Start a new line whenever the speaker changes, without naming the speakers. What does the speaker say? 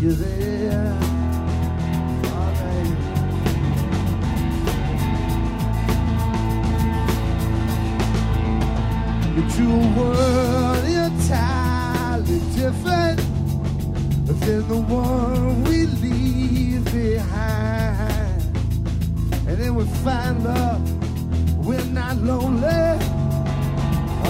you there. All right. Into a world entirely different than the one we live.